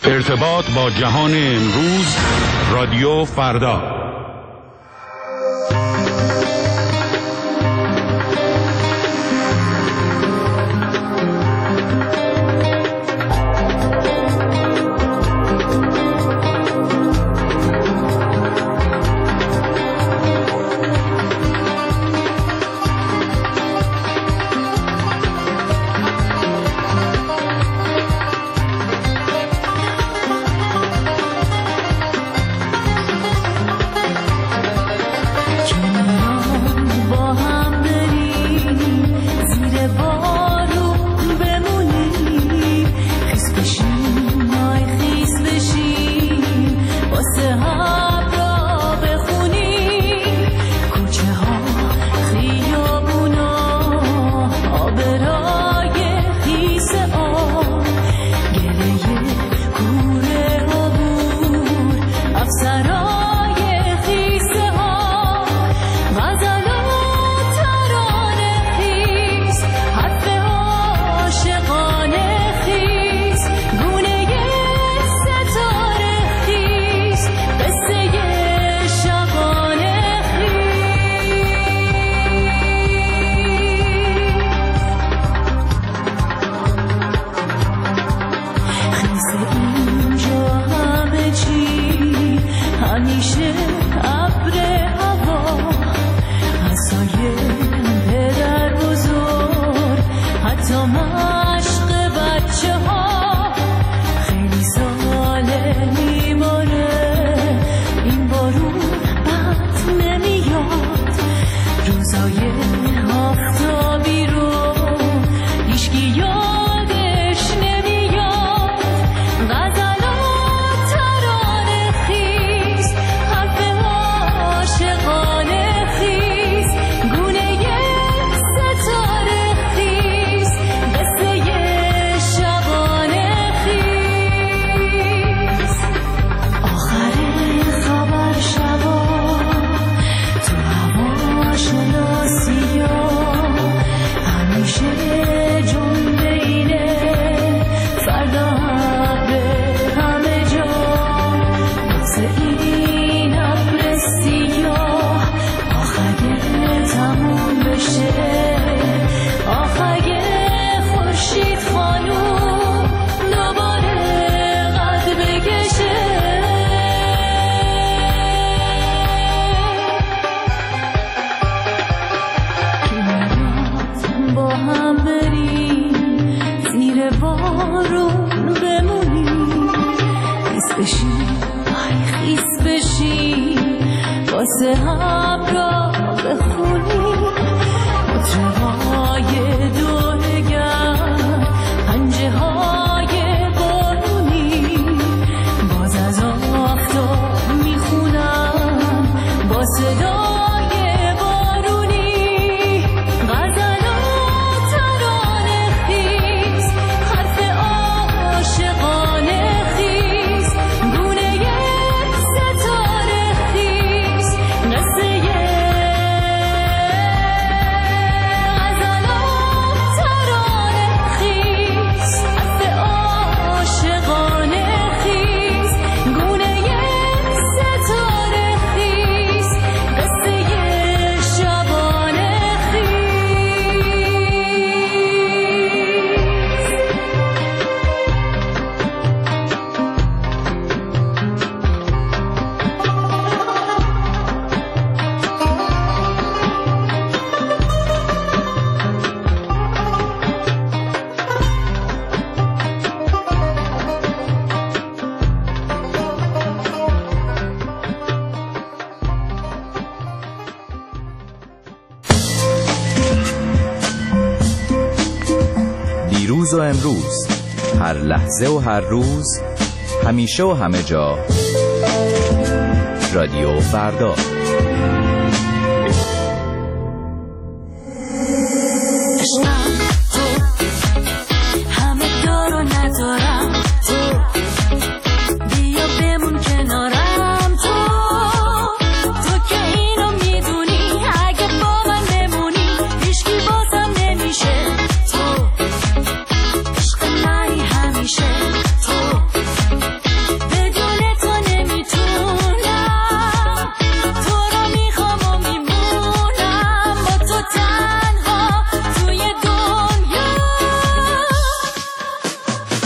ارتباط با جهان امروز، رادیو فردا. دیروز و امروز، هر لحظه و هر روز، همیشه و همه جا، رادیو فردا.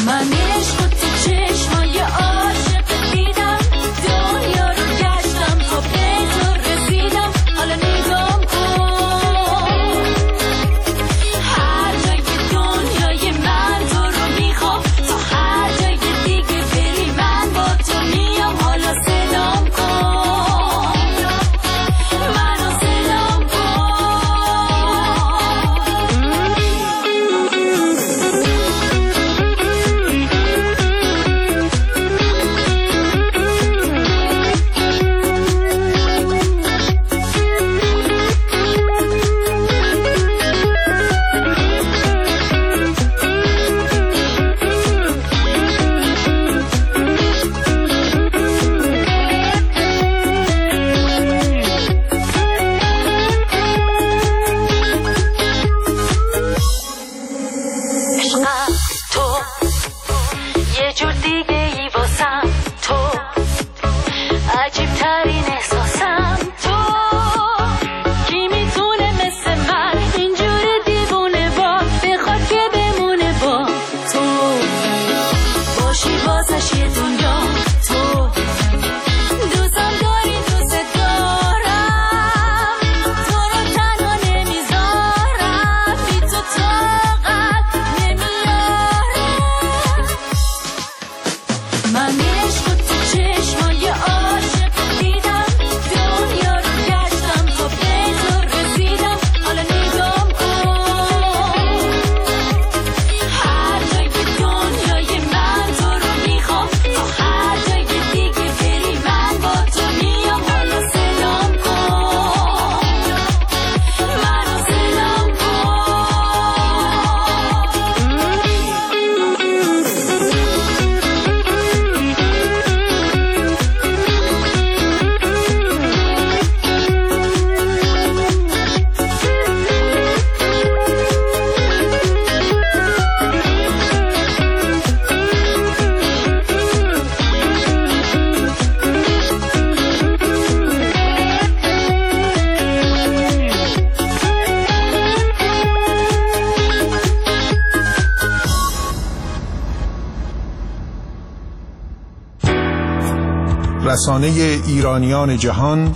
رسانه ایرانیان جهان،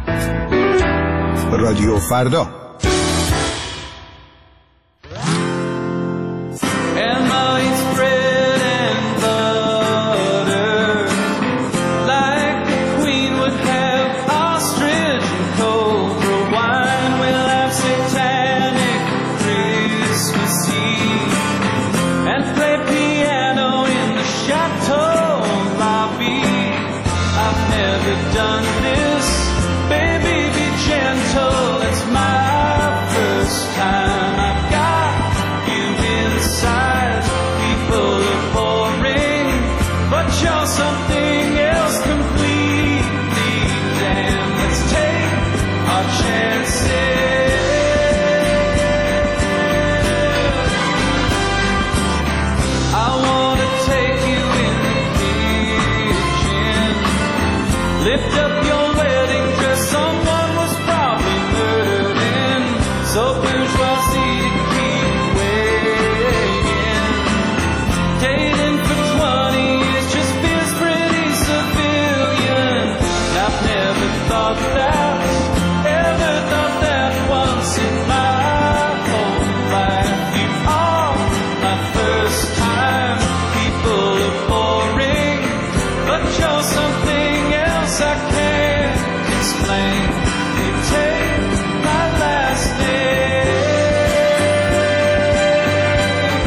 رادیو فردا. Lift up your wedding dress, someone was probably murdered in. So bourgeoisie to keep waiting. Dating for 20 years just feels pretty civilian. I've never thought that, ever thought that once in my whole life. You are my first time. People are boring, but you're something I can't explain. You take my last name.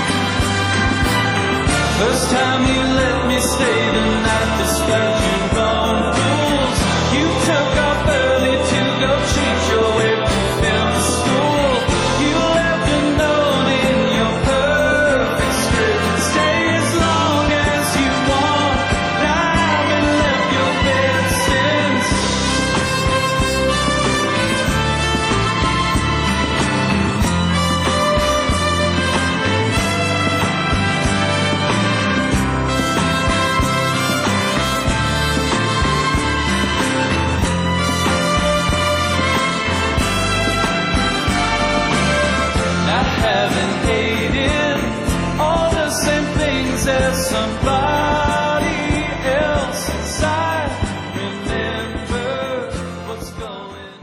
First time you let me stay the night, despite you gone fools. You took off early to go cheat your way to film school. You left a note in your perfect script. Stay as long as you want. I haven't left your bed since. there's somebody else inside. Remember what's going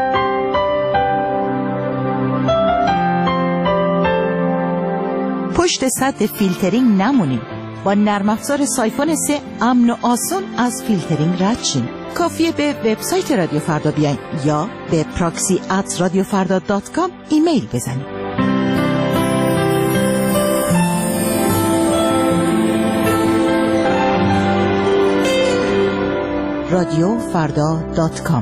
on. پشت سد فیلترینگ نمونیم. با نرم افزار سایفون 3 امن و آسون از فیلترینگ رد شیم. کافیه به وبسایت رادیو فردا بیاین یا به proxy@radiofarda.com ایمیل بزنید. radiofarda.com.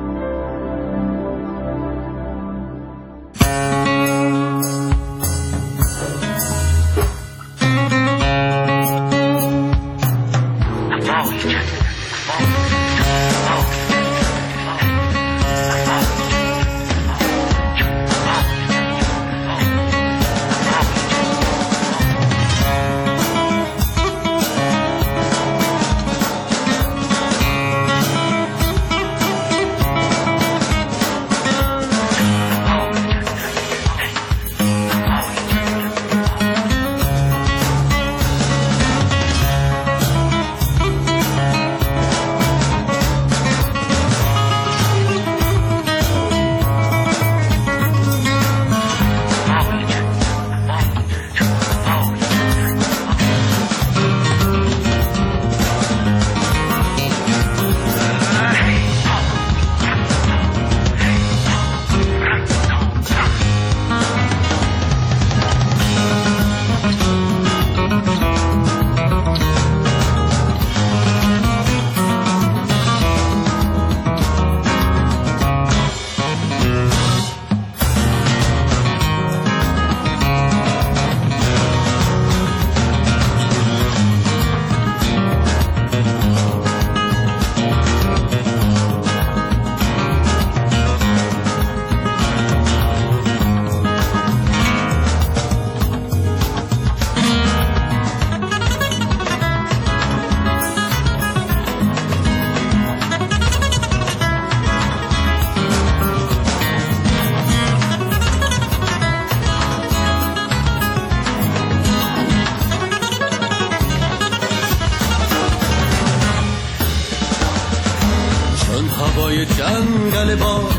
جنگل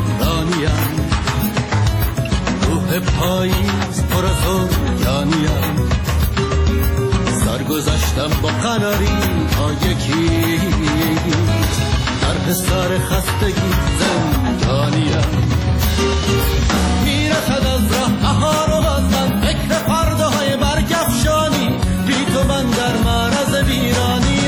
بارانیم، روح پاییز پر از اوریانیم، سرگذشتم با قناری ها یکی، در حصار خستگی زندانیم، میرسد از راه بهار و باز من فکر پرده های برگفشانی، بی تو من در معرض ویرانی.